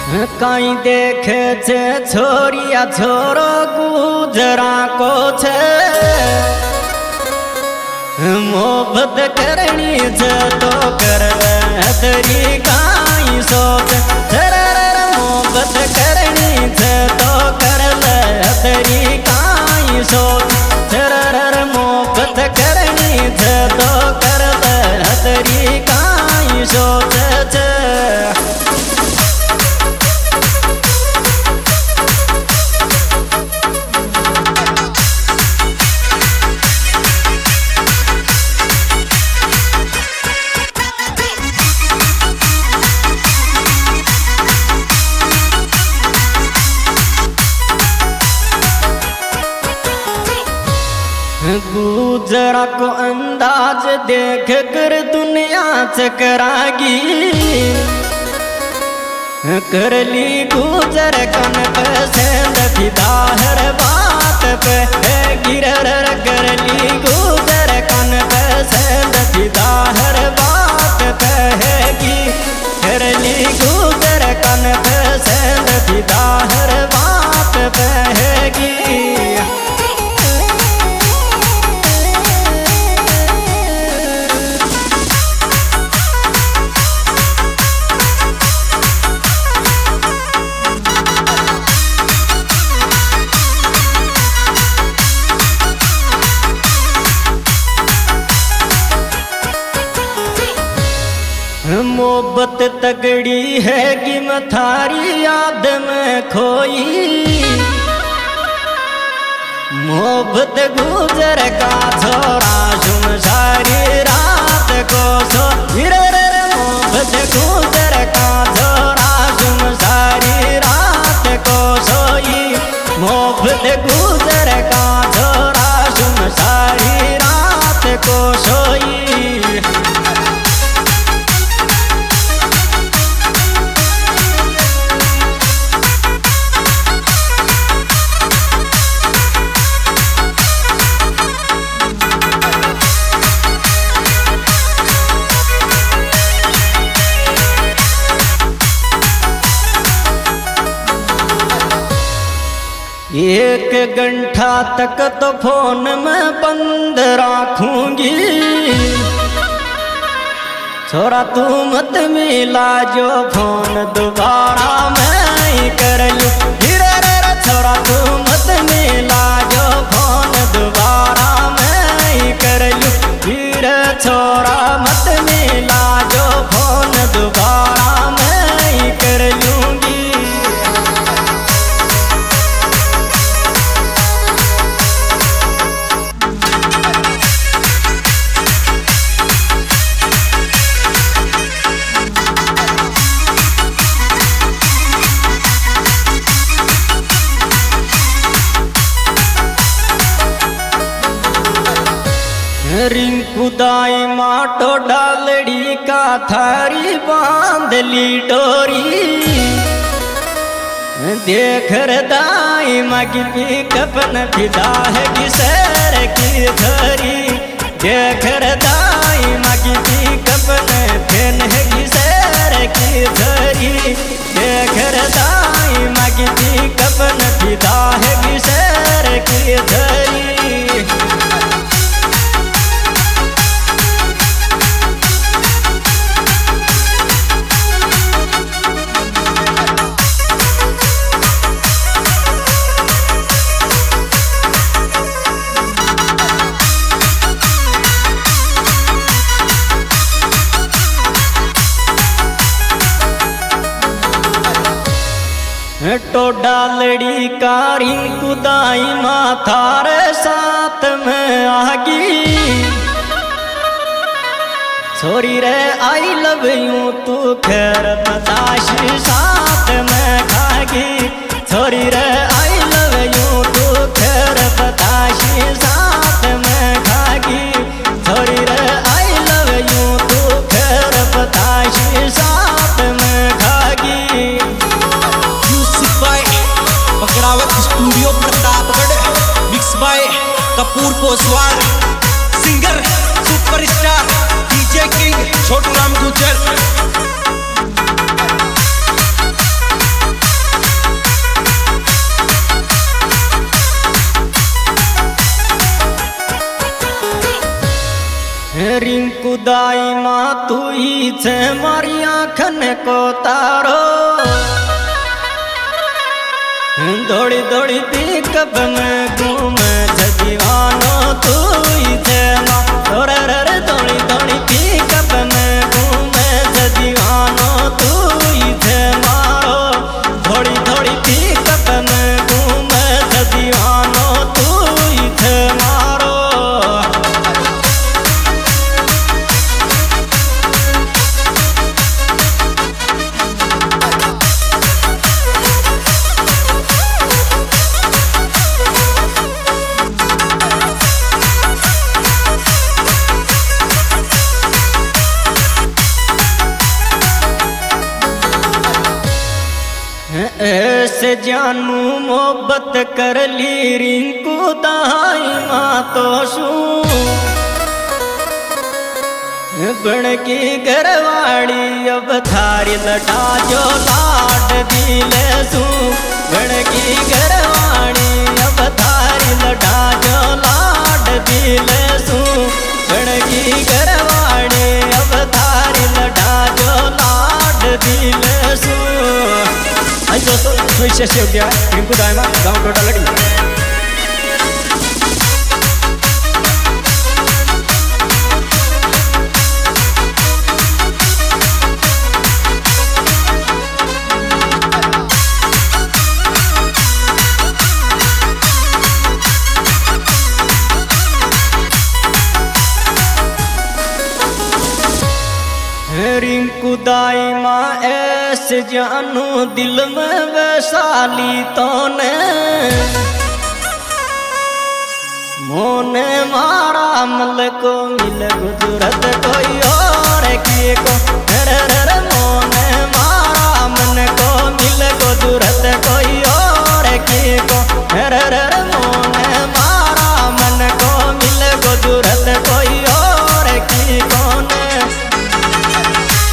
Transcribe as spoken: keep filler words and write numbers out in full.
कहीं देखे छे छोरिया छोरो गुजरा को छे मोहब्बत करनी छे तो कर तेरी काई सोच मोहब्बत करनी छे तो कर तेरी काई सोच मोहब्बत करनी छे तो कर तेरी काई सोच छे। गुजरा को अंदाज देख कर दुनिया चकरागी कर ली गुजर कन पसंद फिदा हर बात पे गिरर कर ली गुजर कन पसंद फिदा हर बात पे कर ली गुजर कन पसंद फिदा हर बात पे। मोहब्बत तगड़ी है कि मथारी याद में खोई मोहब्बत गुजर का छोरा सुन सारी रात को सो मोहब्बत गुजर का छोरा सुन सारी रात को सोई मोहब्बत गुजर का छोरा सुन सारी रात को सोई। एक घंटा तक तो फोन में बंद रखूंगी छोरा तू मत मिला जो फोन दोबारा मैं कर लूं छोरा तू मत मिला जो फोन दोबारा मैं कर लूं फिर छोरा मत मिला जो फोन दोबारा मैं कर लूंगी। रिंकू दाई माटो डालड़ी का थारी बांध ली डोरी देख दाई मगी पी कपन फिदा है किसर की धरी देख दाई मगी पी कपन फेन है किसर की धरी देख दाई मगी पी कपन फिदा है किसर की धरी। तो डालड़ी का रिंकू दाई माथारे साथ में आगी छोरी रे आई लव यू तू खैर बताशी साथ में खागी छोरी रे आई लव यू तू खैर बताशी साथ में खागी छोरी रे आई लव यू तू खैर बताशी साथ में खागी। बकरावत studio Pratapgarh mix by Kapoor Poswal singer superstar DJ king Chhotu Ram Gujar. Rinku दाई माँ तू ही छे मारी आँखन को तारो दौड़ी दौड़ी पिकअप में घूमे दीवानो तू ही छे माँ रे रे दौड़ी दौड़ी पिकअप में घूमे दीवानो तू ही छे मारो थोड़ी थोड़ी पिकअप में घूमे दीवानो तू ही छे मारो। ऐसे जानू मोहब्बत कर ली रिंकू दाई माँ तो शू बन की घरवाड़ी अब थारी लटा जो लाड दिले सू बन की घरवाड़ी अब थारी लटा जो लाड दिले सू बन की घरवाड़ी अब थारी लटा जो लाड दिले सू। आज दोस्तों स्वीट से हो गया रिंकू दाई माँ गाँव टोटा लड़ी। रिंकू दाई माँ ऐसे जानू दिल में वैसाली तो ने मोने मारा मल को मिल गुजरत कोई और की को